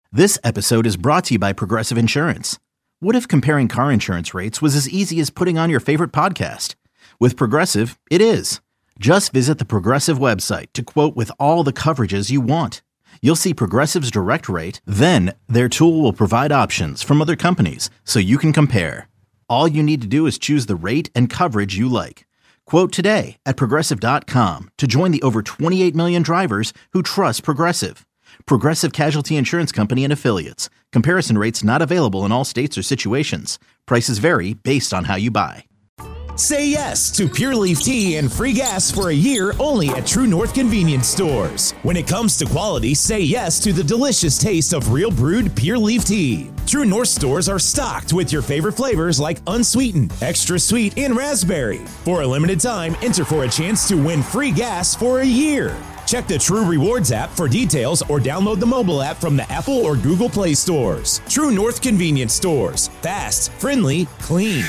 This episode is brought to you by Progressive Insurance. What if comparing car insurance rates was as easy as putting on your favorite podcast? With Progressive, it is. Just visit the Progressive website to quote with all the coverages you want. You'll see Progressive's direct rate, then their tool will provide options from other companies so you can compare. All you need to do is choose the rate and coverage you like. Quote today at Progressive.com to join the over 28 million drivers who trust Progressive. Progressive Casualty Insurance Company and Affiliates. Comparison rates not available in all states or situations. Prices vary based on how you buy. Say yes to Pure Leaf Tea and free gas for a year only at True North Convenience Stores. When it comes to quality, say yes to the delicious taste of real brewed Pure Leaf Tea. True North stores are stocked with your favorite flavors like unsweetened, extra sweet, and raspberry. For a limited time, enter for a chance to win free gas for a year. Check the True Rewards app for details or download the mobile app from the Apple or Google Play stores. True North Convenience Stores. Fast, friendly, clean.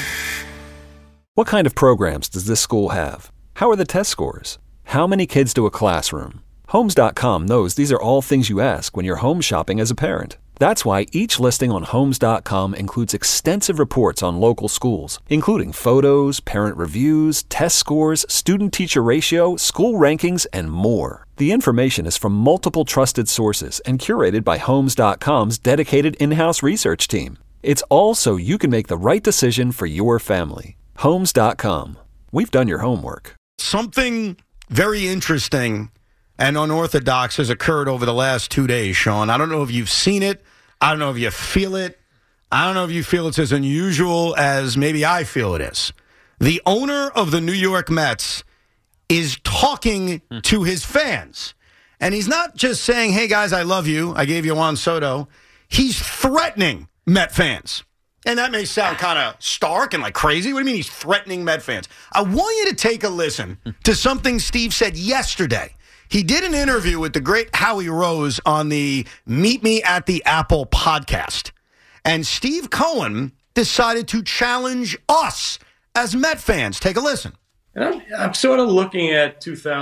What kind of programs does this school have? How are the test scores? How many kids do a classroom? Homes.com knows these are all things you ask when you're home shopping as a parent. That's why each listing on Homes.com includes extensive reports on local schools, including photos, parent reviews, test scores, student-teacher ratio, school rankings, and more. The information is from multiple trusted sources and curated by Homes.com's dedicated in-house research team. It's all so you can make the right decision for your family. Homes.com. We've done your homework. Something very interesting and unorthodox has occurred over the last 2 days, Sean. I don't know if you've seen it. I don't know if you feel it. I don't know if you feel it's as unusual as maybe I feel it is. The owner of the New York Mets is talking to his fans. And he's not just saying, hey, guys, I love you. I gave you Juan Soto. He's threatening Met fans. And that may sound kind of stark and like crazy. What do you mean he's threatening Met fans? I want you to take a listen to something Steve said yesterday. He did an interview with the great Howie Rose on the Meet Me at the Apple podcast. And Steve Cohen decided to challenge us as Met fans. Take a listen. And I'm sort of looking at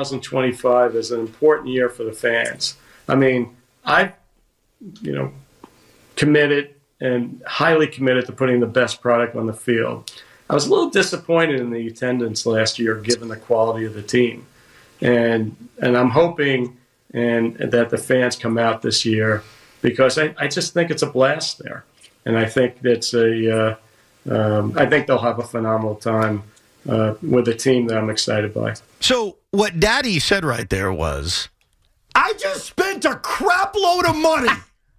2025 as an important year for the fans. I mean, I've, committed and highly committed to putting the best product on the field. I was a little disappointed in the attendance last year, given the quality of the team. And I'm hoping that the fans come out this year because I just think it's a blast there. And I think that's I think they'll have a phenomenal time with a team that I'm excited by. So what Daddy said right there was, I just spent a crap load of money,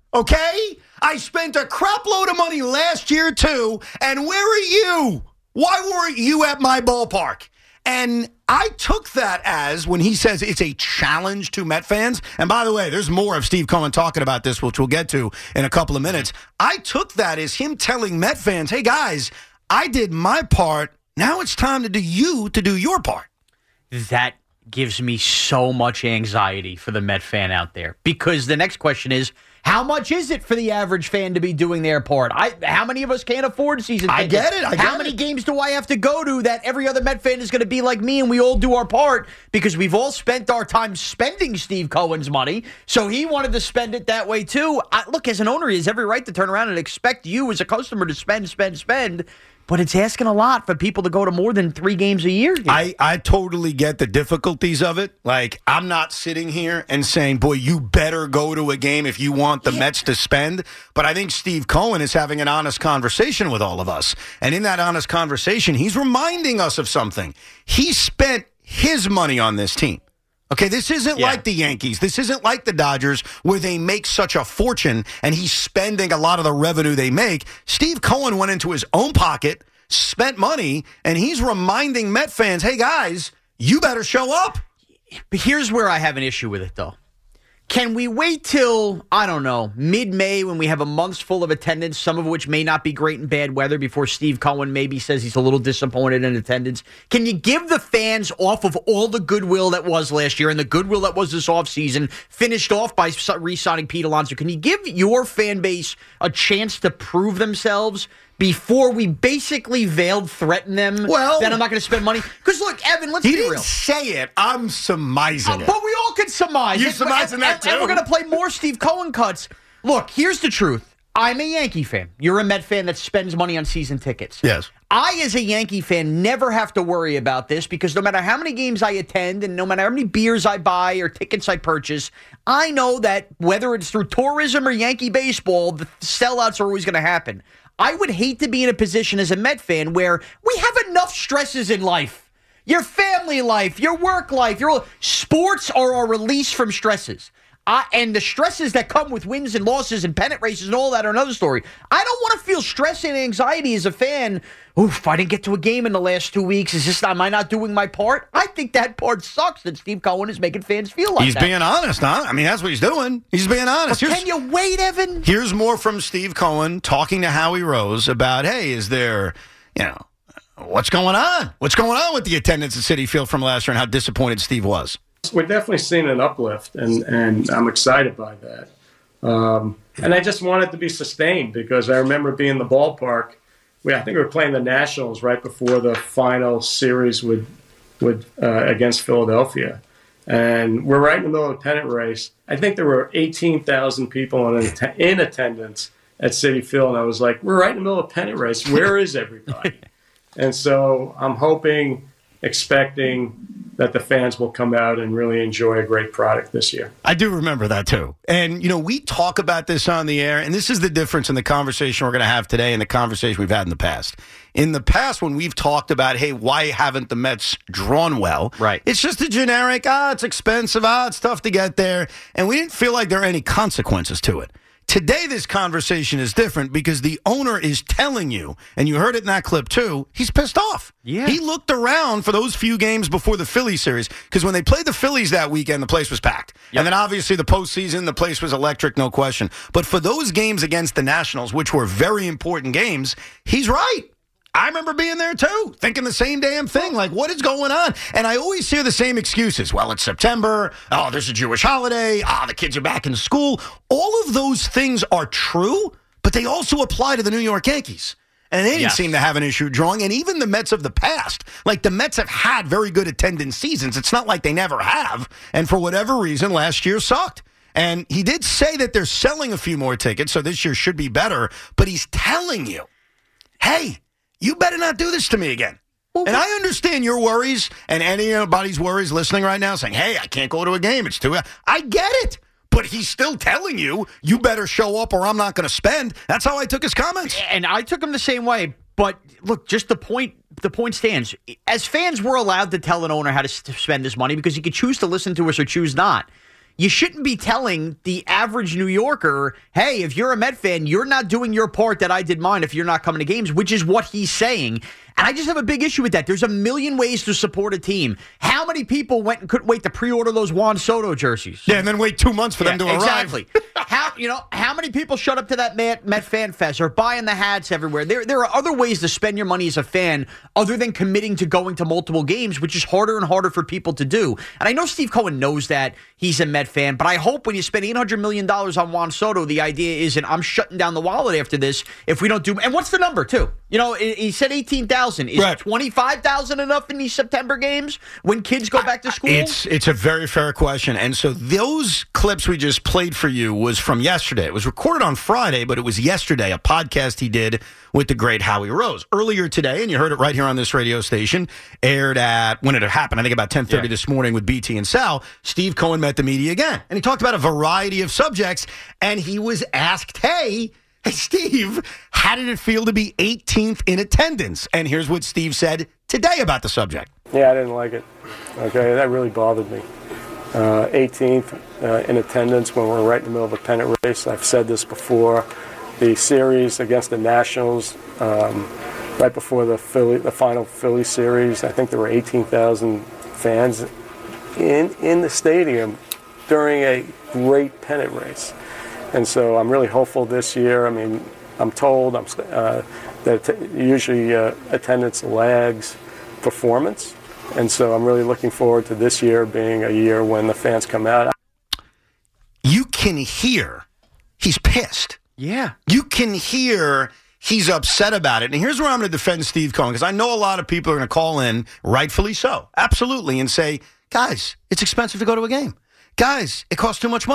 okay? I spent a crap load of money last year too, and where are you? Why weren't you at my ballpark? And I took that as, when he says it's a challenge to Met fans, and by the way, there's more of Steve Cohen talking about this, which we'll get to in a couple of minutes. I took that as him telling Met fans, hey guys, I did my part. Now it's time to do your part. That gives me so much anxiety for the Met fan out there, because the next question is, how much is it for the average fan to be doing their part? How many of us can't afford season tickets? I get it. How many games do I have to go to that every other Met fan is going to be like me and we all do our part? Because we've all spent our time spending Steve Cohen's money, so he wanted to spend it that way too. Look, as an owner, he has every right to turn around and expect you as a customer to spend. But it's asking a lot for people to go to more than 3 games a year. I totally get the difficulties of it. Like, I'm not sitting here and saying, boy, you better go to a game if you want the Mets to spend. But I think Steve Cohen is having an honest conversation with all of us. And in that honest conversation, he's reminding us of something. He spent his money on this team. Okay, this isn't like the Yankees. This isn't like the Dodgers where they make such a fortune and he's spending a lot of the revenue they make. Steve Cohen went into his own pocket, spent money, and he's reminding Met fans, hey, guys, you better show up. But here's where I have an issue with it, though. Can we wait till, I don't know, mid-May when we have a month full of attendance, some of which may not be great in bad weather, before Steve Cohen maybe says he's a little disappointed in attendance? Can you give the fans, off of all the goodwill that was last year and the goodwill that was this offseason, finished off by re-signing Pete Alonso, can you give your fan base a chance to prove themselves before we basically veiled threaten them that I'm not going to spend money? Because, look, Evan, let's be real. He didn't say it. I'm surmising it. But we all can surmise. You surmising that, too? And we're going to play more Steve Cohen cuts. Look, here's the truth. I'm a Yankee fan. You're a Met fan that spends money on season tickets. Yes. I, as a Yankee fan, never have to worry about this because no matter how many games I attend and no matter how many beers I buy or tickets I purchase, I know that whether it's through tourism or Yankee baseball, the sellouts are always going to happen. I would hate to be in a position as a Met fan where we have enough stresses in life. Your family life, your work life, sports are a release from stresses. And the stresses that come with wins and losses and pennant races and all that are another story. I don't want to feel stress and anxiety as a fan. Oof, I didn't get to a game in the last 2 weeks. Am I not doing my part? I think that part sucks that Steve Cohen is making fans feel like he's that. He's being honest, huh? I mean, that's what he's doing. He's being honest. Can you wait, Evan? Here's more from Steve Cohen talking to Howie Rose about, hey, is there, what's going on? What's going on with the attendance at Citi Field from last year and how disappointed Steve was? We're definitely seeing an uplift, and I'm excited by that. And I just want it to be sustained because I remember being in the ballpark. I think we were playing the Nationals right before the final series against Philadelphia. And we're right in the middle of a pennant race. I think there were 18,000 people in attendance at Citi Field. And I was like, we're right in the middle of a pennant race. Where is everybody? And so I'm expecting that the fans will come out and really enjoy a great product this year. I do remember that, too. And, we talk about this on the air, and this is the difference in the conversation we're going to have today and the conversation we've had in the past. In the past, when we've talked about, hey, why haven't the Mets drawn well? Right. It's just a generic, it's expensive, it's tough to get there. And we didn't feel like there are any consequences to it. Today, this conversation is different because the owner is telling you, and you heard it in that clip too, he's pissed off. Yeah. He looked around for those few games before the Phillies series because when they played the Phillies that weekend, the place was packed. Yep. And then obviously the postseason, the place was electric, no question. But for those games against the Nationals, which were very important games, he's right. I remember being there, too, thinking the same damn thing. Like, what is going on? And I always hear the same excuses. Well, it's September. Oh, there's a Jewish holiday. The kids are back in school. All of those things are true, but they also apply to the New York Yankees. And they didn't seem to have an issue drawing. And even the Mets of the past, like the Mets have had very good attendance seasons. It's not like they never have. And for whatever reason, last year sucked. And he did say that they're selling a few more tickets, so this year should be better. But he's telling you, hey, you better not do this to me again. And I understand your worries and anybody's worries listening right now saying, hey, I can't go to a game. It's too. I get it. But he's still telling you, you better show up or I'm not going to spend. That's how I took his comments. And I took him the same way. But look, just the point stands. As fans, we're allowed to tell an owner how to spend his money because he could choose to listen to us or choose not. You shouldn't be telling the average New Yorker, hey, if you're a Met fan, you're not doing your part that I did mine if you're not coming to games, which is what he's saying. And I just have a big issue with that. There's a million ways to support a team. How many people went and couldn't wait to pre-order those Juan Soto jerseys? Yeah, and then wait 2 months for them to arrive. Exactly. How many people showed up to that Met Fan Fest or buying the hats everywhere? There are other ways to spend your money as a fan other than committing to going to multiple games, which is harder and harder for people to do. And I know Steve Cohen knows that he's a Met fan, but I hope when you spend $800 million on Juan Soto, the idea isn't I'm shutting down the wallet after this if we don't do. And what's the number, too? He said 18,000. Is right. 25,000 enough in these September games when kids go back to school? It's a very fair question. And so those clips we just played for you was from yesterday. It was recorded on Friday, but it was yesterday, a podcast he did with the great Howie Rose. Earlier today, and you heard it right here on this radio station, aired at, when it happened, I think about 10:30 this morning with BT and Sal, Steve Cohen met the media again. And he talked about a variety of subjects, and he was asked, hey, Steve, how did it feel to be 18th in attendance? And here's what Steve said today about the subject. Yeah, I didn't like it. Okay, that really bothered me. 18th in attendance when we're right in the middle of a pennant race. I've said this before. The series against the Nationals, right before the final Philly series, I think there were 18,000 fans in the stadium during a great pennant race. And so I'm really hopeful this year. I mean, I'm told that usually attendance lags performance. And so I'm really looking forward to this year being a year when the fans come out. You can hear he's pissed. Yeah. You can hear he's upset about it. And here's where I'm going to defend Steve Cohen, because I know a lot of people are going to call in, rightfully so, absolutely, and say, guys, it's expensive to go to a game. Guys, it costs too much money.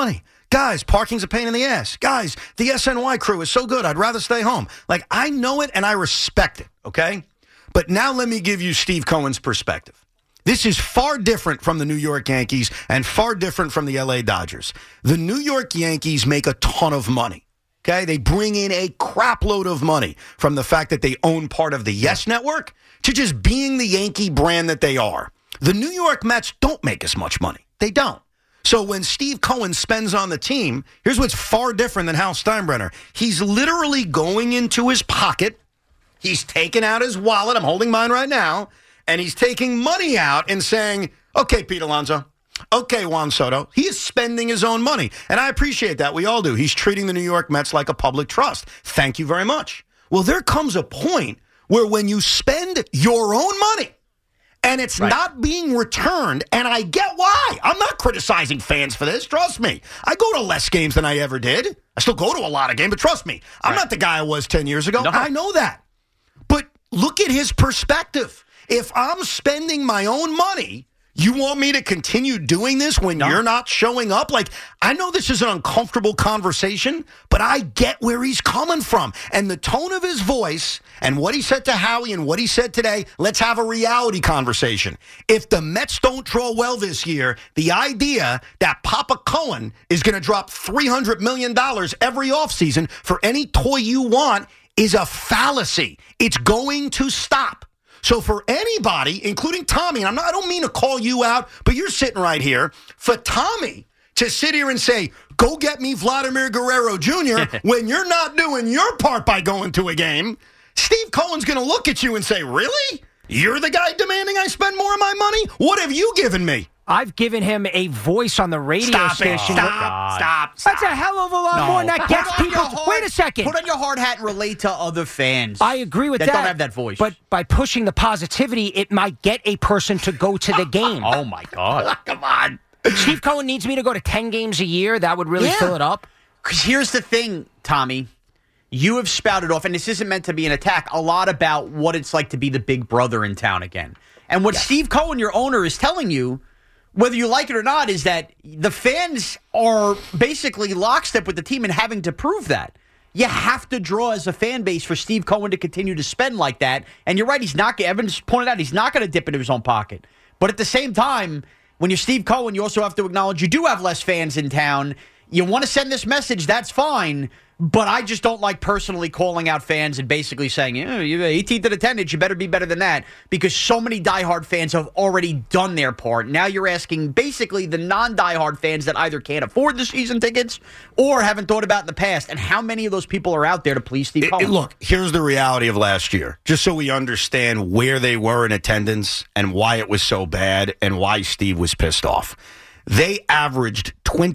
Guys, parking's a pain in the ass. Guys, the SNY crew is so good, I'd rather stay home. Like, I know it and I respect it, okay? But now let me give you Steve Cohen's perspective. This is far different from the New York Yankees and far different from the LA Dodgers. The New York Yankees make a ton of money, okay? They bring in a crap load of money from the fact that they own part of the Yes Network to just being the Yankee brand that they are. The New York Mets don't make as much money. They don't. So when Steve Cohen spends on the team, here's what's far different than Hal Steinbrenner. He's literally going into his pocket. He's taking out his wallet. I'm holding mine right now. And he's taking money out and saying, okay, Pete Alonso. Okay, Juan Soto. He is spending his own money. And I appreciate that. We all do. He's treating the New York Mets like a public trust. Thank you very much. Well, there comes a point where when you spend your own money, and it's not being returned, and I get why. I'm not criticizing fans for this. Trust me. I go to less games than I ever did. I still go to a lot of games, but trust me, I'm not the guy I was 10 years ago. No. I know that. But look at his perspective. If I'm spending my own money, you want me to continue doing this when you're not showing up? Like, I know this is an uncomfortable conversation, but I get where he's coming from. And the tone of his voice and what he said to Howie and what he said today, let's have a reality conversation. If the Mets don't draw well this year, the idea that Papa Cohen is going to drop $300 million every offseason for any toy you want is a fallacy. It's going to stop. So for anybody, including Tommy, and I don't mean to call you out, but you're sitting right here, for Tommy to sit here and say, go get me Vladimir Guerrero Jr. when you're not doing your part by going to a game, Steve Cohen's going to look at you and say, really? You're the guy demanding I spend more of my money? What have you given me? I've given him a voice on the radio station. Stop. That's a hell of a lot more, and that gets people. Wait a second. Put on your hard hat and relate to other fans. I agree with that. Don't have that voice. But by pushing the positivity, it might get a person to go to the game. Oh, my God. Come on. Steve Cohen needs me to go to 10 games a year. That would really fill it up. Because here's the thing, Tommy. You have spouted off, and this isn't meant to be an attack, a lot about what it's like to be the big brother in town again. And what Steve Cohen, your owner, is telling you, whether you like it or not, is that the fans are basically lockstep with the team and having to prove that. You have to draw as a fan base for Steve Cohen to continue to spend like that. And you're right, Evans pointed out, he's not going to dip into his own pocket. But at the same time, when you're Steve Cohen, you also have to acknowledge you do have less fans in town. You want to send this message, that's fine. But I just don't like personally calling out fans and basically saying, you're 18th in attendance, you better be better than that, because so many diehard fans have already done their part. Now you're asking basically the non-diehard fans that either can't afford the season tickets or haven't thought about in the past. And how many of those people are out there to please Steve Cohen? Look, here's the reality of last year, just so we understand where they were in attendance and why it was so bad and why Steve was pissed off. They averaged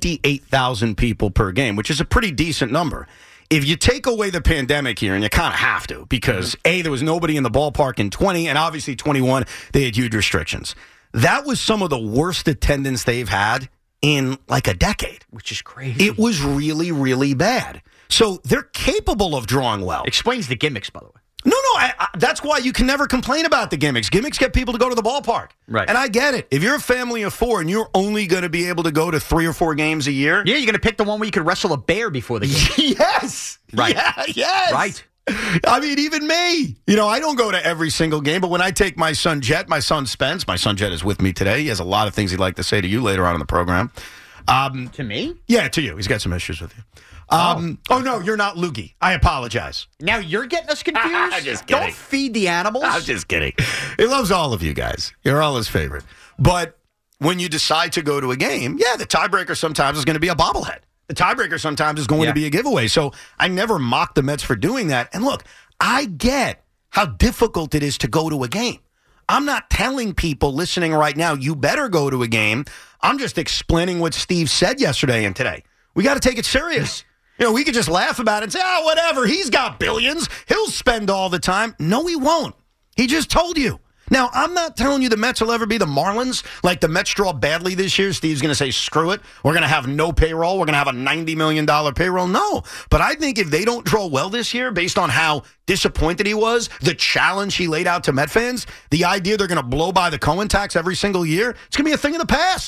28,000 people per game, which is a pretty decent number. If you take away the pandemic here, and you kind of have to, because A, there was nobody in the ballpark in 20, and obviously 21, they had huge restrictions. That was some of the worst attendance they've had in like a decade. Which is crazy. It was really, really bad. So they're capable of drawing well. Explains the gimmicks, by the way. No, that's why you can never complain about the gimmicks. Gimmicks get people to go to the ballpark. Right. And I get it. If you're a family of four and you're only going to be able to go to 3 or 4 games a year. Yeah, you're going to pick the one where you could wrestle a bear before the game. Yes. Right. Yeah, yes. Right. I mean, even me. I don't go to every single game, but when I take my son Jet, my son Spence, my son Jet is with me today. He has a lot of things he'd like to say to you later on in the program. To me? Yeah, to you. He's got some issues with you. Oh, no, you're not Loogie. I apologize. Now you're getting us confused? I'm just kidding. Don't feed the animals. I'm just kidding. He loves all of you guys. You're all his favorite. But when you decide to go to a game, the tiebreaker sometimes is going to be a bobblehead. The tiebreaker sometimes is going to be a giveaway. So I never mock the Mets for doing that. And look, I get how difficult it is to go to a game. I'm not telling people listening right now, you better go to a game. I'm just explaining what Steve said yesterday and today. We got to take it serious. We could just laugh about it and say, whatever, he's got billions. He'll spend all the time. No, he won't. He just told you. Now, I'm not telling you the Mets will ever be the Marlins. Like the Mets draw badly this year. Steve's going to say, screw it. We're going to have no payroll. We're going to have a $90 million payroll. No. But I think if they don't draw well this year, based on how disappointed he was, the challenge he laid out to Met fans, the idea they're going to blow by the Cohen tax every single year, it's going to be a thing of the past.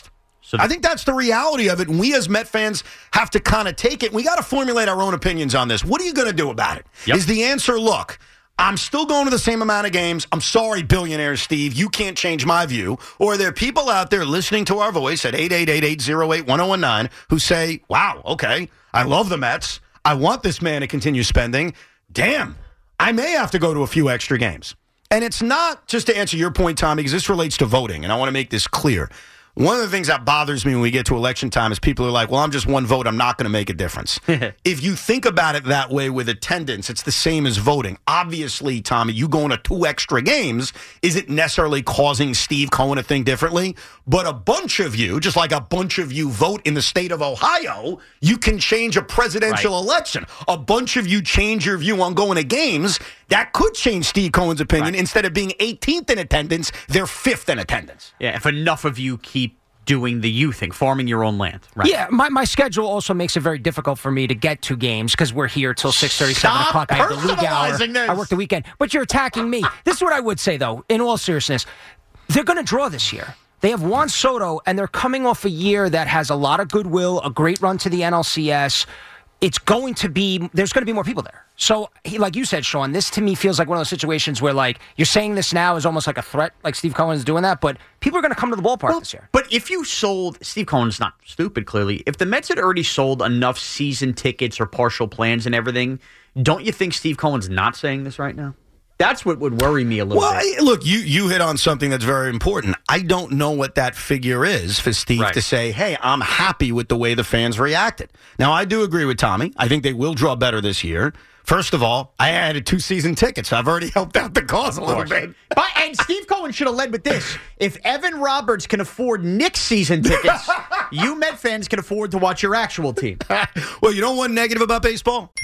So I think that's the reality of it, and we as Met fans have to kind of take it. We got to formulate our own opinions on this. What are you going to do about it? Yep. Is the answer, look, I'm still going to the same amount of games. I'm sorry, billionaire Steve, you can't change my view. Or are there people out there listening to our voice at 888-808-1019 who say, wow, okay, I love the Mets. I want this man to continue spending. Damn, I may have to go to a few extra games. And it's not just to answer your point, Tommy, because this relates to voting, and I want to make this clear. One of the things that bothers me when we get to election time is people are like, well, I'm just one vote. I'm not going to make a difference. If you think about it that way with attendance, it's the same as voting. Obviously, Tommy, you going to 2 extra games isn't necessarily causing Steve Cohen to think differently. But a bunch of you, just like a bunch of you vote in the state of Ohio, you can change a presidential election. A bunch of you change your view on going to games. That could change Steve Cohen's opinion. Right. Instead of being 18th in attendance, they're 5th in attendance. Yeah, if enough of you keep doing the you thing, farming your own land. Right. Yeah, my schedule also makes it very difficult for me to get to games because we're here till 6:30, 7 o'clock. I have the league hour. This. I work the weekend. But you're attacking me. This is what I would say, though, in all seriousness. They're going to draw this year. They have Juan Soto, and they're coming off a year that has a lot of goodwill, a great run to the NLCS. There's going to be more people there. So, like you said, Sean, this to me feels like one of those situations where, like, you're saying this now is almost like a threat, like Steve Cohen is doing that, but people are going to come to the ballpark this year. But if you sold, Steve Cohen's not stupid, clearly. If the Mets had already sold enough season tickets or partial plans and everything, don't you think Steve Cohen's not saying this right now? That's what would worry me a little bit. Well, look, you hit on something that's very important. I don't know what that figure is for Steve to say, hey, I'm happy with the way the fans reacted. Now, I do agree with Tommy. I think they will draw better this year. First of all, I added 2 season tickets. So I've already helped out the cause a little bit. And Steve Cohen should have led with this. If Evan Roberts can afford Knicks season tickets, you Met fans can afford to watch your actual team. Well, you know one negative about baseball?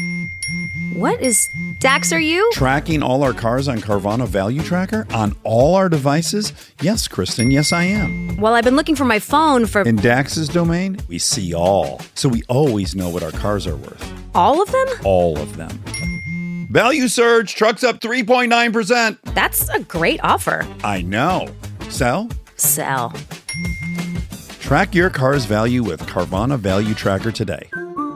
What is... Dax, are you? Tracking all our cars on Carvana Value Tracker on all our devices? Yes, Kristen, yes, I am. Well, I've been looking for my phone for... In Dax's domain, we see all. So we always know what our cars are worth. All of them? All of them. Value surge, trucks up 3.9%. That's a great offer. I know. Sell? Sell. Track your car's value with Carvana Value Tracker today.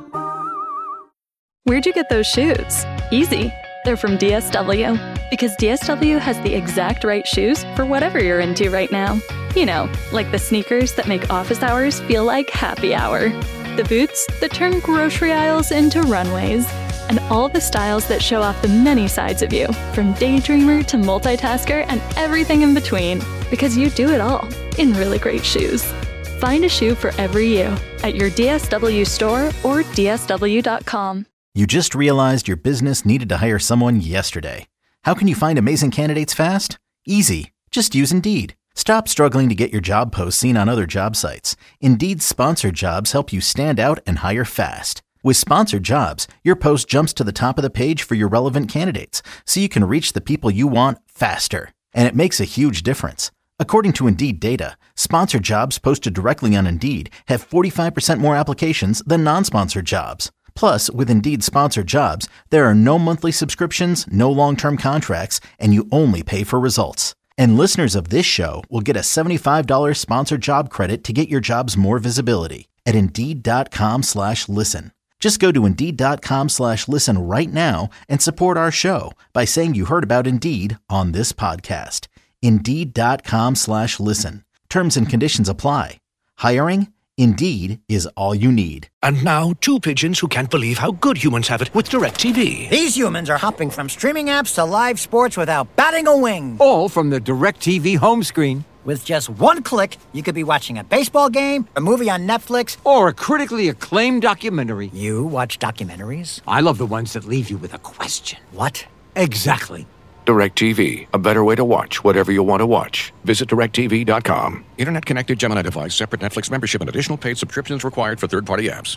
Where'd you get those shoes? Easy. They're from DSW. Because DSW has the exact right shoes for whatever you're into right now. You know, like the sneakers that make office hours feel like happy hour. The boots that turn grocery aisles into runways. And all the styles that show off the many sides of you, from daydreamer to multitasker and everything in between. Because you do it all in really great shoes. Find a shoe for every you at your DSW store or DSW.com. You just realized your business needed to hire someone yesterday. How can you find amazing candidates fast? Easy. Just use Indeed. Stop struggling to get your job posts seen on other job sites. Indeed's sponsored jobs help you stand out and hire fast. With sponsored jobs, your post jumps to the top of the page for your relevant candidates, so you can reach the people you want faster. And it makes a huge difference. According to Indeed data, sponsored jobs posted directly on Indeed have 45% more applications than non-sponsored jobs. Plus, with Indeed sponsored jobs, there are no monthly subscriptions, no long-term contracts, and you only pay for results. And listeners of this show will get a $75 sponsored job credit to get your jobs more visibility at Indeed.com/listen. Just go to Indeed.com/listen right now and support our show by saying you heard about Indeed on this podcast. Indeed.com/listen. Terms and conditions apply. Hiring? Indeed is all you need. And now, 2 pigeons who can't believe how good humans have it with DirecTV. These humans are hopping from streaming apps to live sports without batting a wing. All from the DirecTV home screen. With just one click, you could be watching a baseball game, a movie on Netflix, or a critically acclaimed documentary. You watch documentaries? I love the ones that leave you with a question. What? Exactly. DirecTV, a better way to watch whatever you want to watch. Visit DirecTV.com. Internet connected Gemini device, separate Netflix membership, and additional paid subscriptions required for third-party apps.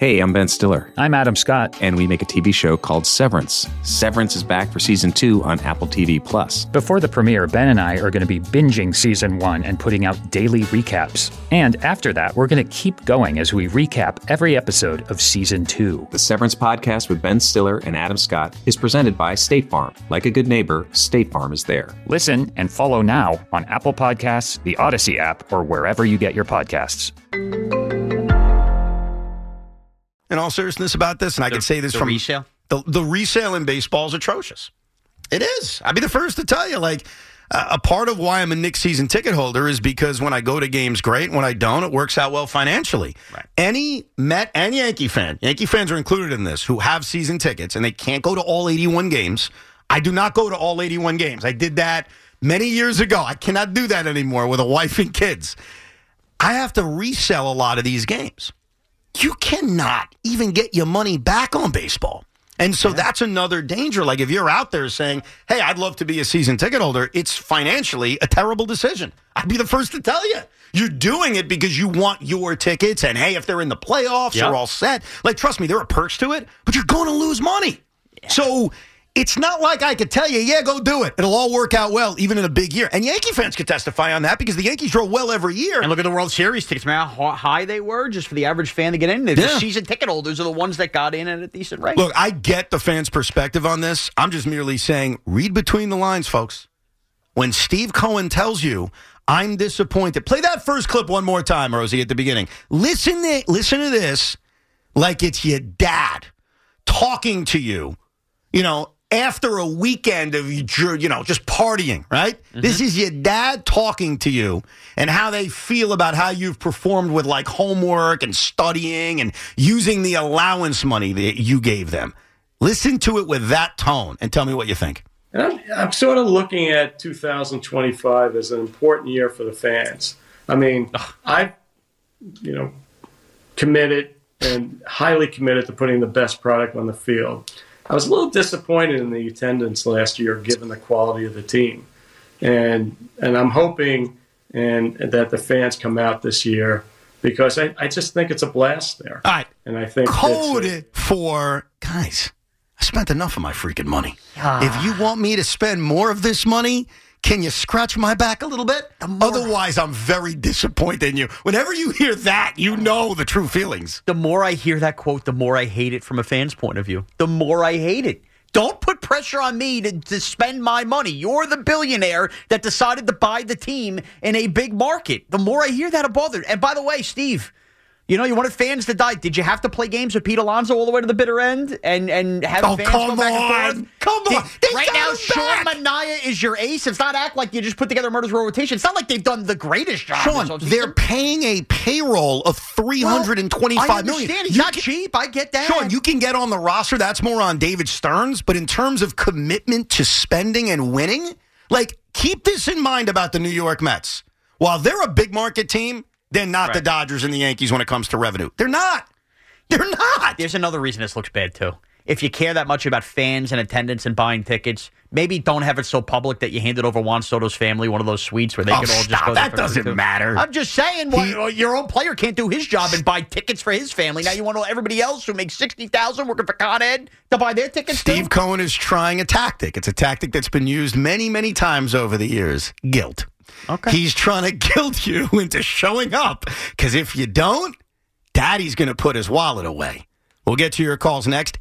Hey, I'm Ben Stiller. I'm Adam Scott. And we make a TV show called Severance. Severance is back for season 2 on Apple TV+. Before the premiere, Ben and I are going to be binging season 1 and putting out daily recaps. And after that, we're going to keep going as we recap every episode of season 2. The Severance podcast with Ben Stiller and Adam Scott is presented by State Farm. Like a good neighbor, State Farm is there. Listen and follow now on Apple Podcasts, the Odyssey app, or wherever you get your podcasts. In all seriousness about this, and I can say this from resale? The resale in baseball is atrocious. It is. I'd be the first to tell you, like, a part of why I'm a Knicks season ticket holder is because when I go to games, great. When I don't, it works out well financially. Right. Any Met and Yankee fans are included in this, who have season tickets, and they can't go to all 81 games. I do not go to all 81 games. I did that many years ago. I cannot do that anymore with a wife and kids. I have to resell a lot of these games. You cannot even get your money back on baseball. And so that's another danger. Like, if you're out there saying, hey, I'd love to be a season ticket holder, it's financially a terrible decision. I'd be the first to tell you. You're doing it because you want your tickets, and hey, if they're in the playoffs, you're all set. Like, trust me, there are perks to it, but you're going to lose money. Yeah. So it's not like I could tell you, yeah, go do it. It'll all work out well, even in a big year. And Yankee fans could testify on that because the Yankees draw well every year. And look at the World Series tickets, man, how high they were just for the average fan to get in. The season ticket holders are the ones that got in at a decent rate. Look, I get the fans' perspective on this. I'm just merely saying, read between the lines, folks. When Steve Cohen tells you, I'm disappointed. Play that first clip one more time, Rosie, at the beginning. Listen to this like it's your dad talking to you, after a weekend of, just partying, right? Mm-hmm. This is your dad talking to you and how they feel about how you've performed with, like, homework and studying and using the allowance money that you gave them. Listen to it with that tone and tell me what you think. I'm sort of looking at 2025 as an important year for the fans. I mean, I've, committed and highly committed to putting the best product on the field. I was a little disappointed in the attendance last year, given the quality of the team, and I'm hoping that the fans come out this year because I just think it's a blast there. All right, and I think code it for guys. I spent enough of my freaking money. If you want me to spend more of this money, can you scratch my back a little bit? Otherwise, I'm very disappointed in you. Whenever you hear that, you know the true feelings. The more I hear that quote, the more I hate it from a fan's point of view. The more I hate it. Don't put pressure on me to spend my money. You're the billionaire that decided to buy the team in a big market. The more I hear that, I'm bothered. And by the way, Steve, you wanted fans to die. Did you have to play games with Pete Alonso all the way to the bitter end and have fans go back and forth? Come on. Right now, Sean Manaea is your ace. It's not act like you just put together a Murder's Row rotation. It's not like they've done the greatest job. Sean, they're paying a payroll of $325 million. I understand. He's not cheap. I get that. Sean, you can get on the roster. That's more on David Stearns. But in terms of commitment to spending and winning, keep this in mind about the New York Mets. While they're a big market team, they're not the Dodgers and the Yankees when it comes to revenue. They're not. They're not. There's another reason this looks bad, too. If you care that much about fans and attendance and buying tickets, maybe don't have it so public that you handed over Juan Soto's family one of those suites where they could all just go there. That doesn't matter. I'm just saying, your own player can't do his job and buy tickets for his family. Now you want everybody else who makes $60,000 working for Con Ed to buy their tickets Steve Cohen is trying a tactic. It's a tactic that's been used many, many times over the years. Guilt. Okay. He's trying to guilt you into showing up, because if you don't, Daddy's going to put his wallet away. We'll get to your calls next,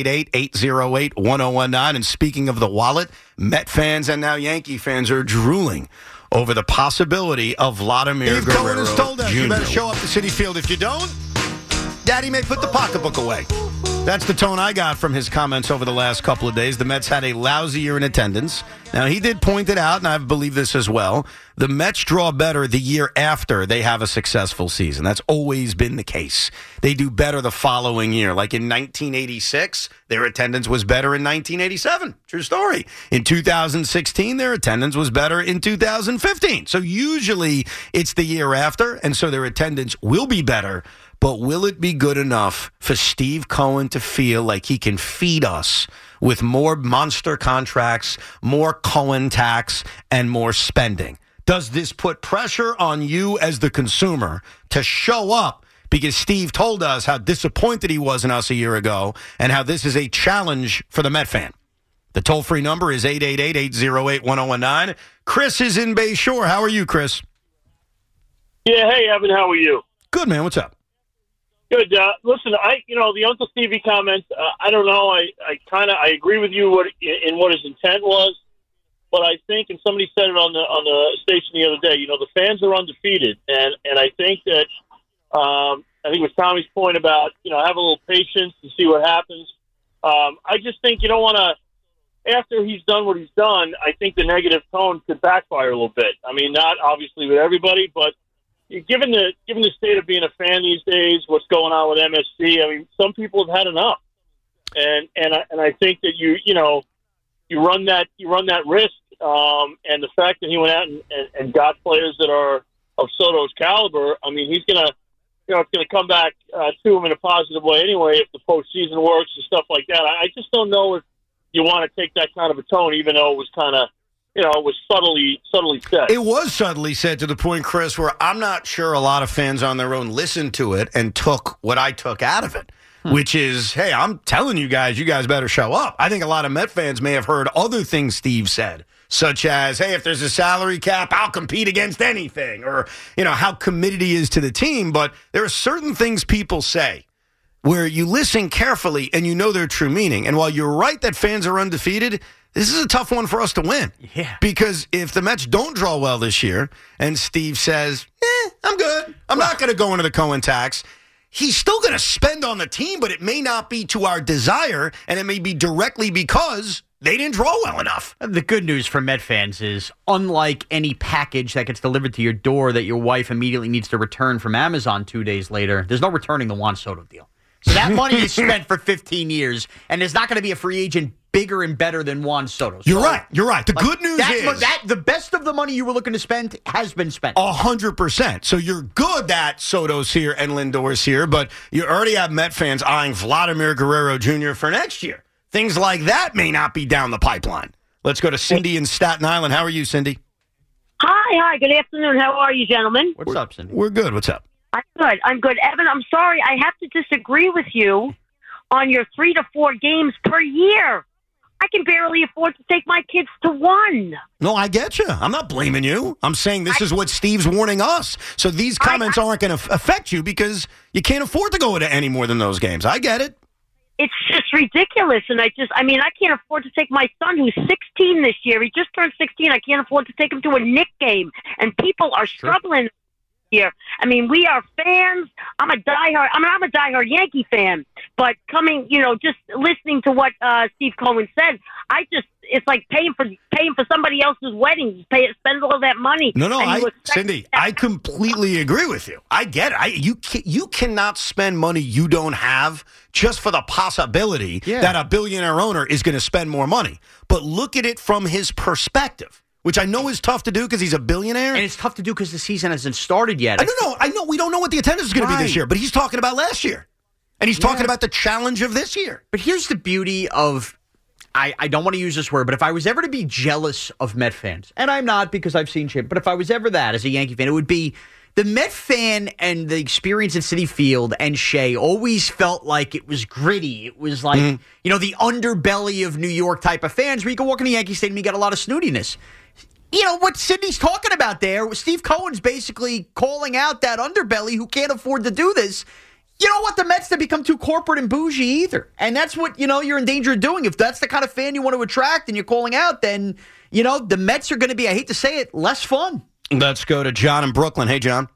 888-808-1019. And speaking of the wallet, Met fans and now Yankee fans are drooling over the possibility of Vladimir Guerrero Cohen has told us, you better show up to Citi Field. If you don't, Daddy may put the pocketbook away. That's the tone I got from his comments over the last couple of days. The Mets had a lousy year in attendance. Now, he did point it out, and I believe this as well. The Mets draw better the year after they have a successful season. That's always been the case. They do better the following year. Like in 1986, their attendance was better in 1987. True story. In 2016, their attendance was better in 2015. So usually it's the year after, and so their attendance will be better. But will it be good enough for Steve Cohen to feel like he can feed us with more monster contracts, more Cohen tax, and more spending? Does this put pressure on you as the consumer to show up because Steve told us how disappointed he was in us a year ago and how this is a challenge for the Met fan. The toll-free number is 888-808-1019. Chris is in Bay Shore. How are you, Chris? Yeah, hey, Evan, how are you? Good, man. What's up? Good. Listen, the Uncle Stevie comments, I don't know. I agree with you in what his intent was, but I think, and somebody said it on the station the other day, the fans are undefeated, and I think that I think it was Tommy's point about have a little patience and see what happens. I just think you don't want to. After he's done what he's done, I think the negative tone could backfire a little bit. I mean, not obviously with everybody, but given the state of being a fan these days, what's going on with MSG, I mean, some people have had enough, and I think that you run that risk, and the fact that he went out and got players that are of Soto's caliber, I mean, he's gonna it's gonna come back to him in a positive way anyway if the postseason works and stuff like that. I just don't know if you want to take that kind of a tone, even though it was kind of, it was subtly said. It was subtly said to the point, Chris, where I'm not sure a lot of fans on their own listened to it and took what I took out of it, which is, hey, I'm telling you guys better show up. I think a lot of Met fans may have heard other things Steve said, such as, hey, if there's a salary cap, I'll compete against anything, or, how committed he is to the team. But there are certain things people say where you listen carefully and you know their true meaning. And while you're right that fans are undefeated, this is a tough one for us to win. Yeah. Because if the Mets don't draw well this year and Steve says, I'm good, I'm not going to go into the Cohen tax, he's still going to spend on the team, but it may not be to our desire, and it may be directly because they didn't draw well enough. The good news for Met fans is, unlike any package that gets delivered to your door that your wife immediately needs to return from Amazon 2 days later, there's no returning the Juan Soto deal. So that money is spent for 15 years, and there's not going to be a free agent bigger and better than Juan Soto. So, You're right. The good news is the best of the money you were looking to spend has been spent. 100%. So you're good that Soto's here and Lindor's here, but you already have Met fans eyeing Vladimir Guerrero Jr. for next year. Things like that may not be down the pipeline. Let's go to Cindy in Staten Island. How are you, Cindy? Hi. Good afternoon. How are you, gentlemen? What's up, Cindy? We're good. What's up? I'm good. Evan, I'm sorry. I have to disagree with you on your 3 to 4 games per year. I can barely afford to take my kids to one. No, I get you. I'm not blaming you. I'm saying this is what Steve's warning us. So these comments aren't going to affect you because you can't afford to go to any more than those games. I get it. It's just ridiculous. And I can't afford to take my son who's 16 this year. He just turned 16. I can't afford to take him to a Knick game. And people are struggling here. I mean, we are fans. I'm a diehard Yankee fan. But just listening to what Steve Cohen said, it's like paying for somebody else's wedding. Spend all that money. No, Cindy, I completely agree with you. I get it. You cannot spend money you don't have just for the possibility that a billionaire owner is going to spend more money. But look at it from his perspective, which I know is tough to do because he's a billionaire. And it's tough to do because the season hasn't started yet. I know. We don't know what the attendance is going to be this year, but he's talking about last year. And he's talking about the challenge of this year. But here's the beauty of, I don't want to use this word, but if I was ever to be jealous of Met fans, and I'm not because I've seen shit, but if I was ever that as a Yankee fan, it would be the Met fan and the experience at Citi Field and Shea always felt like it was gritty. It was like, the underbelly of New York type of fans where you can walk in the Yankee Stadium and you get a lot of snootiness. What Sidney's talking about there, Steve Cohen's basically calling out that underbelly who can't afford to do this. You don't want the Mets to become too corporate and bougie either. And that's what, you're in danger of doing. If that's the kind of fan you want to attract and you're calling out, then, the Mets are going to be, I hate to say it, less fun. Let's go to John in Brooklyn. Hey, John.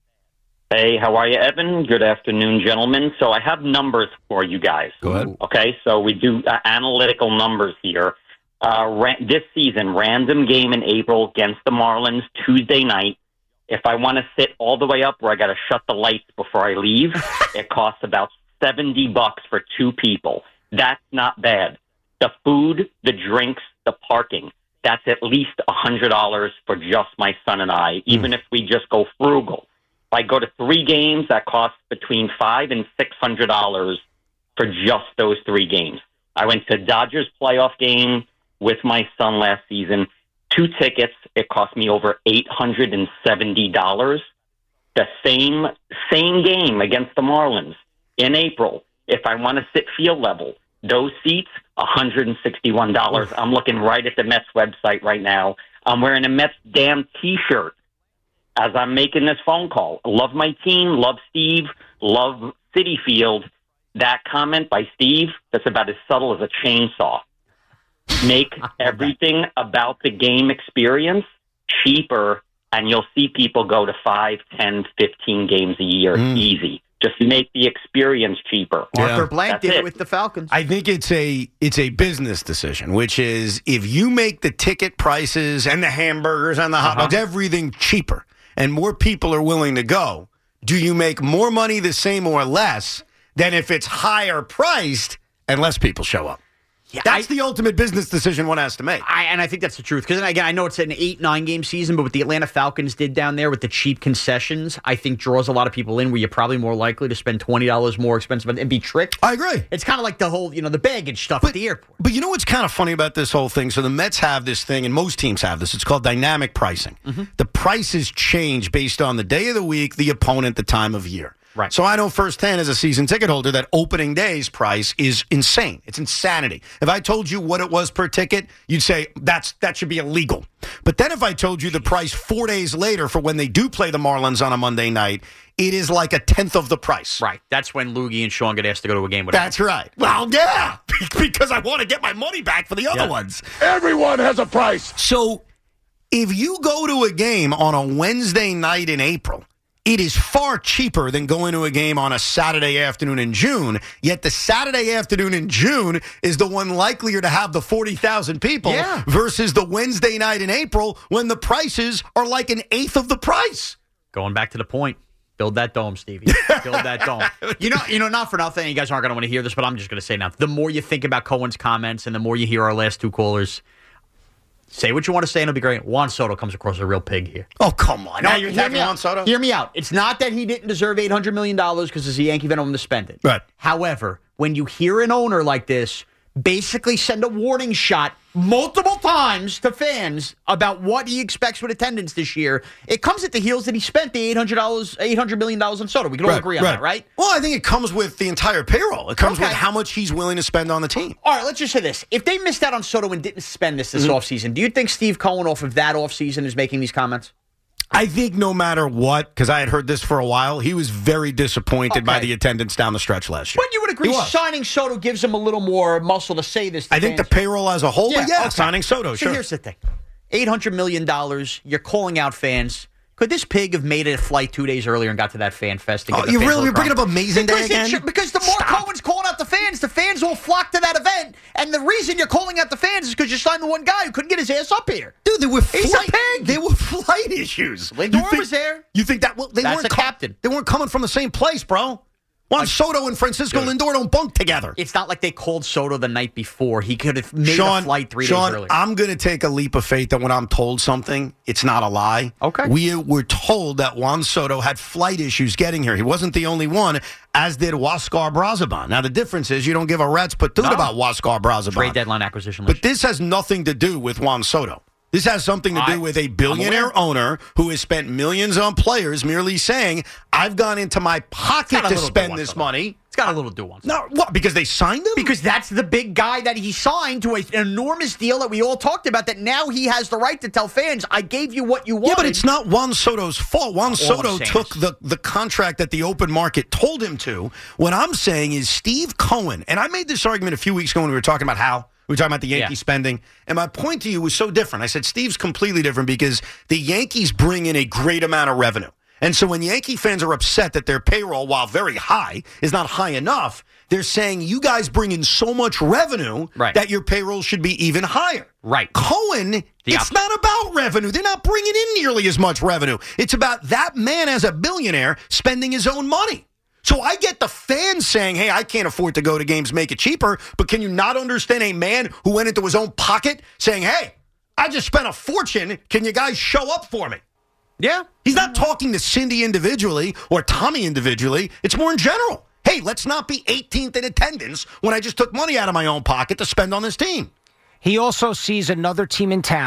Hey, how are you, Evan? Good afternoon, gentlemen. So I have numbers for you guys. Go ahead. Okay, so we do analytical numbers here. This season, random game in April against the Marlins, Tuesday night. If I want to sit all the way up where I got to shut the lights before I leave, it costs about $70 for 2 people. That's not bad. The food, the drinks, the parking, that's at least $100 for just my son and I, even if we just go frugal. If I go to 3 games, that costs between $500 and $600 for just those 3 games. I went to Dodgers playoff game with my son last season. 2 tickets, it cost me over $870. the same game against the Marlins in April, if I want to sit field level, those seats, $161. I'm looking right at the Mets website right now. I'm wearing a Mets damn T-shirt as I'm making this phone call. Love my team, love Steve, love Citi Field. That comment by Steve, that's about as subtle as a chainsaw. Make everything about the game experience cheaper, and you'll see people go to 5, 10, 15 games a year easy. Just make the experience cheaper. Arthur Blank did it with the Falcons. I think it's a business decision, which is if you make the ticket prices and the hamburgers and the hot dogs, everything cheaper, and more people are willing to go, do you make more money the same or less than if it's higher priced and less people show up? Yeah, that's the ultimate business decision one has to make. And I think that's the truth. Because, again, I know it's an 8-9 game season, but what the Atlanta Falcons did down there with the cheap concessions, I think draws a lot of people in where you're probably more likely to spend $20 more expensive and be tricked. I agree. It's kind of like the whole, the baggage stuff at the airport. But you know what's kind of funny about this whole thing? So the Mets have this thing, and most teams have this. It's called dynamic pricing. The prices change based on the day of the week, the opponent, the time of year. Right. So I know firsthand as a season ticket holder that opening day's price is insane. It's insanity. If I told you what it was per ticket, you'd say that should be illegal. But then if I told you the price 4 days later for when they do play the Marlins on a Monday night, it is like a tenth of the price. Right. That's when Loogie and Sean get asked to go to a game with That's right. Well, yeah, because I want to get my money back for the other ones. Everyone has a price. So if you go to a game on a Wednesday night in April, it is far cheaper than going to a game on a Saturday afternoon in June, yet the Saturday afternoon in June is the one likelier to have the 40,000 people versus the Wednesday night in April when the prices are like an eighth of the price. Going back to the point, build that dome, Stevie. Build that dome. Not for nothing, you guys aren't going to want to hear this, but I'm just going to say now, the more you think about Cohen's comments and the more you hear our last two callers, say what you want to say, and it'll be great. Juan Soto comes across as a real pig here. Oh, come on. Now, you're attacking Juan Soto? Hear me out. It's not that he didn't deserve $800 million because it's a Yankee venom to spend it. Right. However, when you hear an owner like this basically send a warning shot multiple times to fans about what he expects with attendance this year, it comes at the heels that he spent the $800 million on Soto. We can all agree on that, right? Well, I think it comes with the entire payroll. It comes with how much he's willing to spend on the team. All right, let's just say this. If they missed out on Soto and didn't spend this offseason, do you think Steve Cohen off of that offseason is making these comments? I think no matter what, because I had heard this for a while, he was very disappointed by the attendance down the stretch last year. But you would agree signing Soto gives him a little more muscle to say this to I think the payroll as a whole, signing Soto, So here's the thing. $800 million, you're calling out fans. Could this pig have made a flight 2 days earlier and got to that fan fest? You're bringing up Amazing Day again? Because the more Cohen's calling out the fans will flock to that event. And the reason you're calling out the fans is because you signed the one guy who couldn't get his ass up here. Dude, there were flight issues. Lindor was there. You think that? Well, That's a captain. They weren't coming from the same place, bro. Juan Soto and Francisco Lindor don't bunk together. It's not like they called Soto the night before. He could have made a flight 3 days earlier. I'm going to take a leap of faith that when I'm told something, it's not a lie. Okay. We were told that Juan Soto had flight issues getting here. He wasn't the only one, as did Huáscar Brazoban. Now, the difference is you don't give a rat's patoot about Huáscar Brazoban. Trade deadline acquisition list. But this has nothing to do with Juan Soto. This has something to do with a billionaire owner who has spent millions on players merely saying, I've gone into my pocket to spend this money. It's got a little nuance. No, what? Because they signed him? Because that's the big guy that he signed to an enormous deal that we all talked about, that now he has the right to tell fans, I gave you what you wanted. Yeah, but it's not Juan Soto's fault. Juan Soto took the contract that the open market told him to. What I'm saying is Steve Cohen, and I made this argument a few weeks ago when we were talking about how we were talking about the Yankees spending. And my point to you was so different. I said Steve's completely different because the Yankees bring in a great amount of revenue. And so when Yankee fans are upset that their payroll, while very high, is not high enough, they're saying you guys bring in so much revenue that your payroll should be even higher. Right. Cohen, it's not about revenue. They're not bringing in nearly as much revenue. It's about that man as a billionaire spending his own money. So I get the fans saying, hey, I can't afford to go to games, make it cheaper. But can you not understand a man who went into his own pocket saying, hey, I just spent a fortune. Can you guys show up for me? Yeah. He's not talking to Cindy individually or Tommy individually. It's more in general. Hey, let's not be 18th in attendance when I just took money out of my own pocket to spend on this team. He also sees another team in town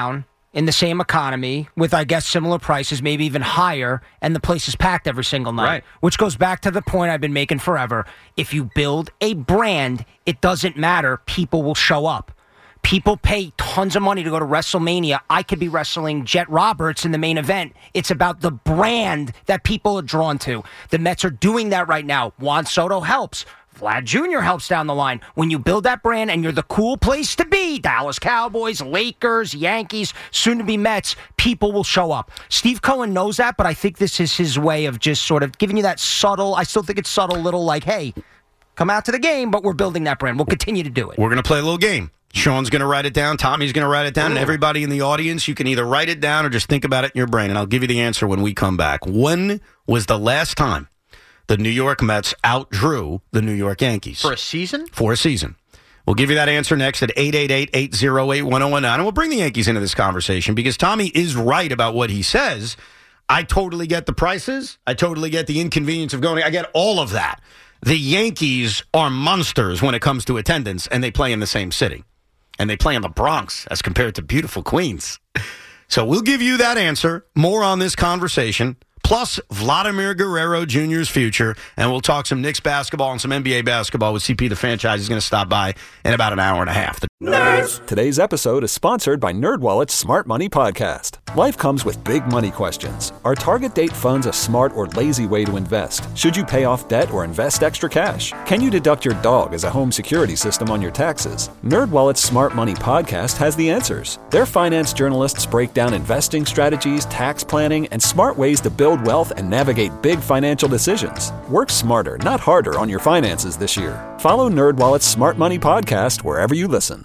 in the same economy with, I guess, similar prices, maybe even higher, and the place is packed every single night. Right. Which goes back to the point I've been making forever. If you build a brand, it doesn't matter. People will show up. People pay tons of money to go to WrestleMania. I could be wrestling Jet Roberts in the main event. It's about the brand that people are drawn to. The Mets are doing that right now. Juan Soto helps. Vlad Jr. helps down the line. When you build that brand and you're the cool place to be, Dallas Cowboys, Lakers, Yankees, soon to be Mets, people will show up. Steve Cohen knows that, but I think this is his way of just sort of giving you that subtle, I still think it's subtle, little like, hey, come out to the game, but we're building that brand. We'll continue to do it. We're going to play a little game. Sean's going to write it down. Tommy's going to write it down. And everybody in the audience, you can either write it down or just think about it in your brain. And I'll give you the answer when we come back. When was the last time the New York Mets outdrew the New York Yankees? For a season? For a season. We'll give you that answer next at 888-808-1019. And we'll bring the Yankees into this conversation because Tommy is right about what he says. I totally get the prices. I totally get the inconvenience of going. I get all of that. The Yankees are monsters when it comes to attendance, and they play in the same city. And they play in the Bronx as compared to beautiful Queens. So we'll give you that answer. More on this conversation. Plus Vladimir Guerrero Jr.'s future. And we'll talk some Knicks basketball and some NBA basketball with CP the franchise. He's going to stop by in about an hour and a half. Nerds! Today's episode is sponsored by NerdWallet's Smart Money Podcast. Life comes with big money questions. Are target date funds a smart or lazy way to invest? Should you pay off debt or invest extra cash? Can you deduct your dog as a home security system on your taxes? NerdWallet's Smart Money Podcast has the answers. Their finance journalists break down investing strategies, tax planning, and smart ways to build wealth and navigate big financial decisions. Work smarter, not harder on your finances this year. Follow NerdWallet's Smart Money Podcast wherever you listen.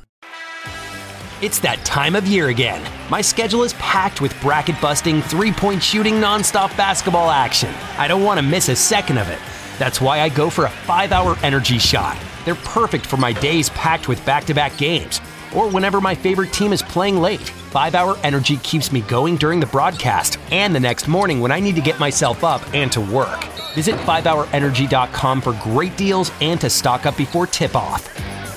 It's that time of year again. My schedule is packed with bracket-busting, three-point shooting, nonstop basketball action. I don't want to miss a second of it. That's why I go for a 5-hour energy shot. They're perfect for my days packed with back-to-back games, or whenever my favorite team is playing late. 5-hour energy keeps me going during the broadcast and the next morning when I need to get myself up and to work. Visit 5hourenergy.com for great deals and to stock up before tip-off.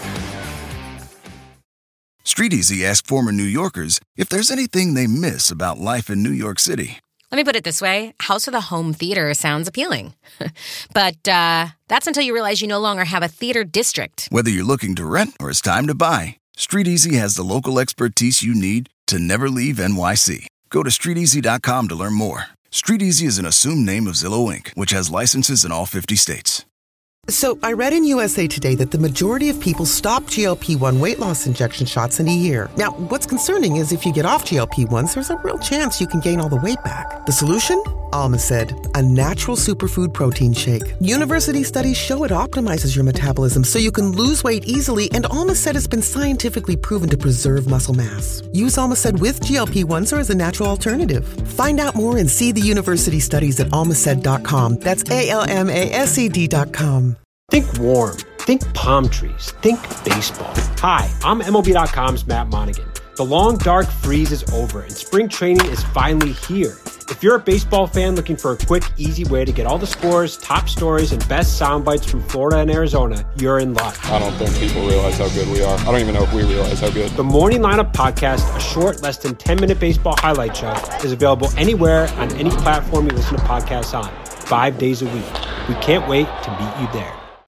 StreetEasy asked former New Yorkers if there's anything they miss about life in New York City. Let me put it this way. House with a home theater sounds appealing. But that's until you realize you no longer have a theater district. Whether you're looking to rent or it's time to buy, StreetEasy has the local expertise you need to never leave NYC. Go to StreetEasy.com to learn more. StreetEasy is an assumed name of Zillow Inc., which has licenses in all 50 states. So I read in USA Today that the majority of people stop GLP-1 weight loss injection shots in a year. Now, what's concerning is if you get off GLP-1s, there's a real chance you can gain all the weight back. The solution? Almacid, a natural superfood protein shake. University studies show it optimizes your metabolism so you can lose weight easily, and Almacid has been scientifically proven to preserve muscle mass. Use Almacid with GLP-1s or as a natural alternative. Find out more and see the university studies at almacid.com. That's ALMASED.com. Think warm. Think palm trees. Think baseball. Hi, I'm MLB.com's Matt Monaghan. The long, dark freeze is over, and spring training is finally here. If you're a baseball fan looking for a quick, easy way to get all the scores, top stories, and best sound bites from Florida and Arizona, you're in luck. I don't think people realize how good we are. I don't even know if we realize how good. The Morning Lineup Podcast, a short, less than 10-minute baseball highlight show, is available anywhere on any platform you listen to podcasts on, 5 days a week. We can't wait to meet you there.